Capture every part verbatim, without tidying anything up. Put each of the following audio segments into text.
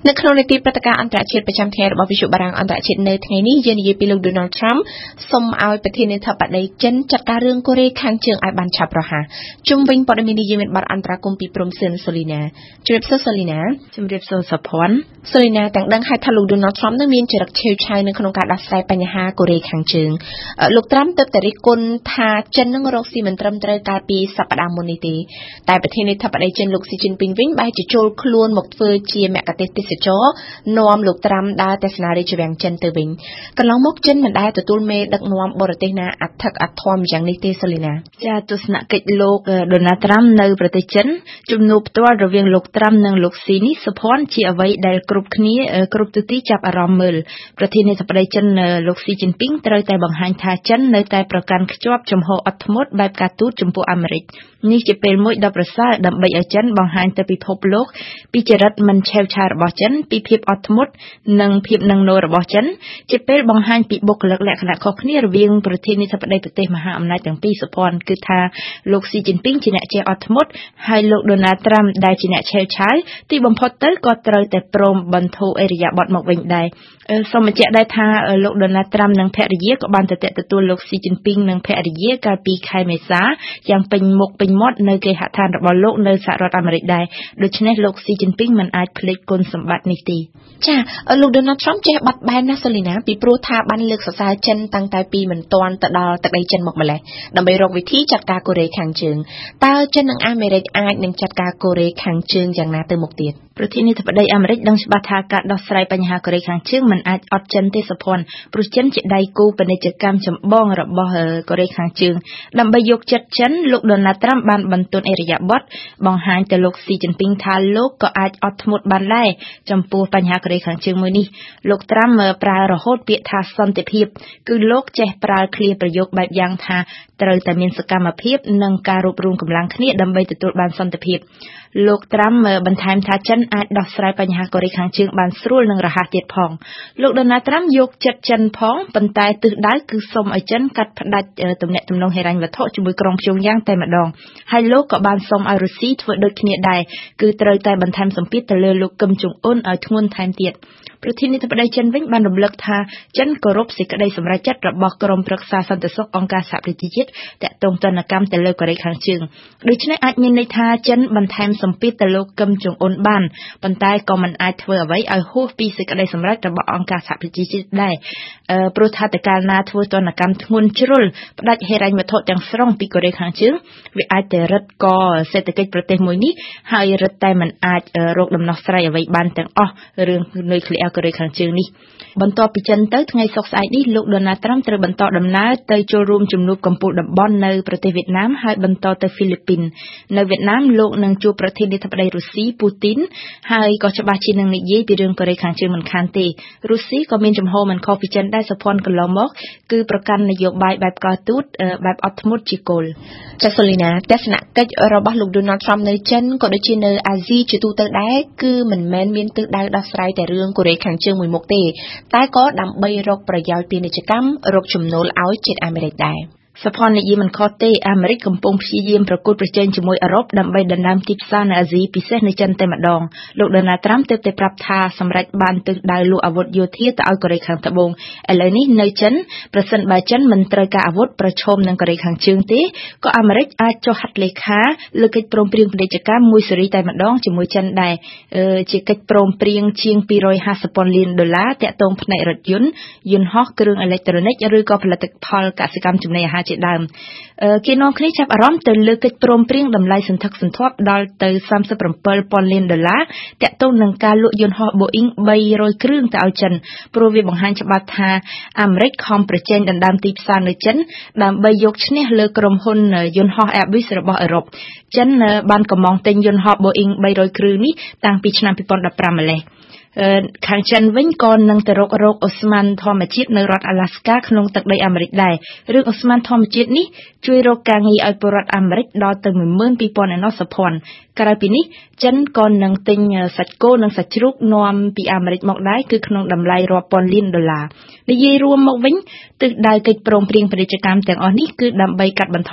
នៅក្នុងនីតិព្រឹត្តិការណ៍អន្តរជាតិប្រចាំថ្ងៃរបស់វិទ្យុបារាំងអន្តរជាតិនៅថ្ងៃនេះយើងនិយាយពីលោក Donald Trump សូមឲ្យប្រធានាធិបតីចិនចាត់ការរឿងកូរ៉េខាងជើងឲ្យបានឆាប់រហ័សជុំវិញព័ត៌មាននេះយើងមានបទអន្តរាគមន៍ពីព្រំសឿនសូលីណាជម្រាបសួរសូលីណាជម្រាបសួរសុភ័ណ្ឌសូលីណាទាំងដឹងហើយថាលោក Donald Trump នឹងមានចរិតឆេវឆាវនៅក្នុងការដោះស្រាយបញ្ហាកូរ៉េខាងជើងលោក Trump ទើបតែរិះគន់ថាចិននឹងរកស៊ីមិនត្រឹមត្រូវកាលពីសប្តាហ៍មុននេះទេតែប្រធានាធិបតីចិនលោកស៊ីជីនពីងវិញបែរជាចូលខ្លួនមកធ្វើជាមគ្គុទ្ទេសក៍ទេសចរនាំលោកត្រាំដើរទស្សនារាជវាំងចិនទៅវិញកន្លងមកចិនមិនដែលទទួលមេដឹកនាំបរទេសណាអធិកអធមយ៉ាងនេះទេសូលីណាចាទស្សនកិច្ចលោក Donald Trump នៅប្រទេសចិនជំនួបផ្ទាល់រវាងលោកត្រាំនិងលោកស៊ីនេះសុភ័ណ្ឌជាអ្វីដែលគ្រប់គ្នាគ្រប់ទិសទីចាប់អារម្មណ៍មើលប្រធានាធិបតីចិនលោកស៊ីជីនពីងត្រូវតែបង្ហាញថាចិននៅតែប្រកាន់ខ្ជាប់ជំហរអត់ធ្មត់បែបការទូតចំពោះអាមេរិកនេះជាពេលមួយដ៏ប្រសើរដើម្បីឲ្យចិនបង្ហាញទៅពិភពលោកពីចរិតមិនឆេវឆាវរបស់ចិនពីភាពអត់ធ្មត់និងភាពនឹងនររបស់ចិនជាពេលបង្ហាញពីបុគ្គលិកលក្ខណៈខុសគ្នារវាងប្រធានាធិបតីប្រទេសមហាអំណាចទាំងពីរសុភ័ណ្ឌគឺថាលោកស៊ីជីនពីងជាអ្នកចេះអត់ធ្មត់ហើយលោកដូណាល់ត្រាំដែលជាអ្នកឆេវឆាវទីបំផុតទៅក៏ត្រូវតែព្រមបន្ធូរអេរយាប័តមកវិញដែរសូមបញ្ជាក់ដែរថាលោកដូណាល់ត្រាំនិងភរិយាក៏បានទៅទទួលលោកស៊ីជីនពីងនិងភរិយាកាលពីខែមេសាយ៉ាងពេញមុខពេញមាត់នៅគេហដ្ឋានរបស់លោកនៅសហរដ្ឋអាមេរិកដែរដូច្នេះលោកស៊ីជីនពីងមិនអាចភ្លេចគុណសម្បត្តិនេះទេចាលោក Donald Trump ចេះបាត់បែនណាសូលីណាពីព្រោះថាបានលើកសរសើរចិនតាំងតែពីមិនទាន់ទៅដល់ទឹកដីចិនមកម្លេះដើម្បីរកវិធីចាត់ការកូរ៉េខាងជើងតើចិននិងអាមេរិកអាចនឹងចាត់ការកូរ៉េខាងជើងយ៉ាងណាទៅមុខទៀតប្រធានាធិបតីអាមេរិកដឹងច្បាស់ថាការដោះស្រាយបញ្ហាកូរ៉េខាងជើងមិនអាចអត់ចិនទេសុភ័ណ្ឌព្រោះចិនជាដៃគូពាណិជ្ជកម្មចម្បងរបស់កូរ៉េខាងជើងដើម្បីយកចិត្តចិនលោក Donald Trump បានបន្ទន់អេរយាប័តបង្ហាញទៅលោកស៊ីជីនពីងថាលោកក៏អាចអត់ធ្មត់បានដែរចំពោះបញ្ហាកូរ៉េខាងជើងមួយនេះលោក Trump ប្រើរហូតពាក្យថាសន្តិភាពគឺលោកចេះប្រើឃ្លាប្រយោគបែបយ៉ាងថាត្រូវតែមានសកម្មភាពនិងការរួបរวมកម្លាំងគ្នាដើម្បីទទួលបានសន្តិភាពលោក Trump បន្ថែមថាចិនអាចដោះស្រាយបញ្ហាកូរ៉េខាងជើងបានស្រួលនិងរហ័សទៀតផងលោក Donald Trump យកចិត្តចិនផងប៉ុន្តែទិសដៅគឺសូមឲ្យចិនកាត់ផ្តាច់ទំនាក់ទំនងហិរញ្ញវត្ថុជាមួយក្រុងព្យុងយ៉ាងតែម្ដងហើយលោកក៏បានសូមឲ្យរុស្ស៊ីធ្វើដូចគ្នាដែរគឺត្រូវតែបន្ថែមសម្ពាធទៅលើលោកគឹមចុងអ៊ុនឲ្យធ្ងន់ថែមទៀតប្រធានាធិបតីចិនវិញបានរំលឹកថាចិនគោរពសេចក្តីសម្រេចចិត្តរបស់ក្រុមប្រឹក្សាសន្តិសុខអង្គការសហប្រជាជាតិទាក់ទងទណ្ឌកម្មទៅលើកូរ៉េខាងជើងដូច្នេះអាចមានន័យថាចិនបន្ថែមសម្ពាធទៅលោកគឹមចុងអ៊ុនបានប៉ុន្តែក៏មិនអាចធ្វើអ្វីឲ្យហួសពីសេចក្តីសម្រេចរបស់អង្គការសហប្រជាជាតិដែរព្រោះថាតើកាលណាធ្វើទណ្ឌកម្មធ្ងន់ជ្រុលផ្ដាច់ហិរញ្ញវត្ថុទាំងស្រុងពីកូរ៉េខាងជើងវាអាចទៅរឹតកសេដ្ឋកិច្ចប្រទេសមួយនេះហើយរឹតតែមិនអាចរកដំណោះស្រាយអ្វីបានទាំងអស់រឿងនុយក្លេអ៊ែរកូរ៉េខាងជើងនេះបន្ទាប់ពីចិនទៅថ្ងៃសុក្រស្អែកនេះលោក Donald Trump ត្រូវបន្តដំណើរទៅចូលរួមជំនួបកំពូលតំបន់នៅប្រទេសវៀតណាមហើយបន្តទៅហ្វីលីពីននៅវៀតណាមលោកនឹងជួបប្រធានាធិបតីរុស្ស៊ីពូទីនហើយក៏ច្បាស់ជានឹងនិយាយពីរឿងកូរ៉េខាងជើងមិនខានទេរុស្ស៊ីក៏មានចំហមិនខុសពីចិនដែរសុភ័ណ្ឌកន្លងមកគឺប្រកាន់នយោបាយបែបការទូតបែបអត់ធ្មត់ជាគោលចាសូលីណាទស្សនកិច្ចរបស់លោក Donald Trump នៅចិនក៏ដូចជានៅអាស៊ីជាទូទៅដែរគឺមិនមែនមានទិសដៅដោះស្រាយតែរឿងកូរ៉េខាងជើងមួយមុខទេតែក៏ដើម្បីរកប្រយោជន៍ពាណិជ្ជកម្មរកចំណូលឲ្យជាតិអាមេរិកដែរសុភ័ណ្ឌនិយាយមិនខុសទេអាមេរិកកំពុងព្យាយាមប្រកួតប្រជែងជាមួយអឺរ៉ុបដើម្បីដណ្ដើមទីផ្សារនៅអាស៊ីពិសេសនៅចិនតែម្ដងលោក Donald Trump ទើបតែប្រាប់ថាសម្រេចបានទិសដៅលក់អាវុធយោធាទៅឲ្យកូរ៉េខាងត្បូងឥឡូវនេះនៅចិនប្រសិនបើចិនមិនត្រូវការអាវុធប្រឈមនឹងកូរ៉េខាងជើងទេក៏អាមេរិកអាចចុះហត្ថលេខាលើកិច្ចព្រមព្រៀងពាណិជ្ជកម្មមួយស៊េរីតែម្ដងជាមួយចិនដែរជាកិច្ចព្រមព្រៀងជាងពីររយហាសិបពាន់លានដុល្លារទាក់ទងផ្នែករថយន្តយន្តហោះគ្រឿងអេឡិចត្រូនិកឬក៏ផលិតផលកសិកម្មចំណីអាហារជាដើមគេនាំគ្នាចាប់អារម្មណ៍ទៅលើកិច្ចព្រមព្រៀងតម្លៃសន្ធឹកសន្ធាប់ដល់ទៅសាមសិបប្រាំពីរពាន់លានដុល្លារទាក់ទងនឹងការលក់យន្តហោះ Boeing បីរយគ្រឿងទៅឲ្យចិនព្រោះវាបង្ហាញច្បាស់ថាអាមេរិកខំប្រជែងដណ្ដើមទីផ្សារនៅចិនដើម្បីយកឈ្នះលើក្រុមហ៊ុនយន្តហោះ Airbus របស់អឺរ៉ុបចិនបានកំងទិញយន្តហោះ Boeing បីរយគ្រឿងនេះតាំងពីឆ្នាំពីរពាន់ដប់ប្រាំម្លេះខាងចិនវិញក៏នឹងទៅរករកអូស្មန်ធម្មជាតិនៅរដ្ឋ Alaska ក្នុងទឹកដីអាមេរិកដែររឿងអូស្មန်ធម្មជាតិនេះជួយរកការងារឲ្យពលរដ្ឋអាមេរិកដល់ទៅ មួយម៉ឺនពីរពាន់ ឯណោះសុភ័ណ្ឌក្រៅពីនេះចិនក៏នឹងទិញសាច់គោនិងសាច់ជ្រូកនាំពីអាមេរិកមកដែរគឺក្នុងតម្លៃរាប់ពាន់លានដុល្លារនិយាយរួមមកវិញទិសដៅកិច្ចព្រមព្រៀងពាណិជ្ជកម្មទាំងអស់នេះគឺដើម្បីកាត់បន្ថយ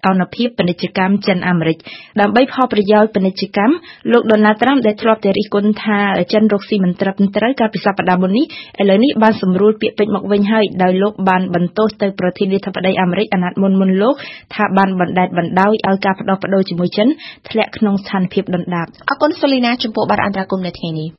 អនុភាពពាណិជ្ជកម្មចិនអាមេរិកដើម្បីផលប្រយោជន៍ពាណិជ្ជកម្មលោក Donald Trump ដែលធ្លាប់តែរិះគន់ថាចិនរកស៊ីមិនត្រឹមត្រូវកាលពីសប្តាហ៍មុននេះឥឡូវនេះបានសម្រួលពាក្យពេចន៍មកវិញហើយដោយលោកបានបន្ទោសទៅប្រធានាធិបតីអាមេរិកអាណត្តិមុនមុនលោកថាបានបណ្ដេតបណ្ដោយឲ្យការផ្ដោះប្ដូរជាមួយចិនធ្លាក់ក្នុងស្ថានភាពដុនដាបអរគុណសូលីណាចំពោះបទអន្តរាគមន៍នៅថ្ងៃនេះ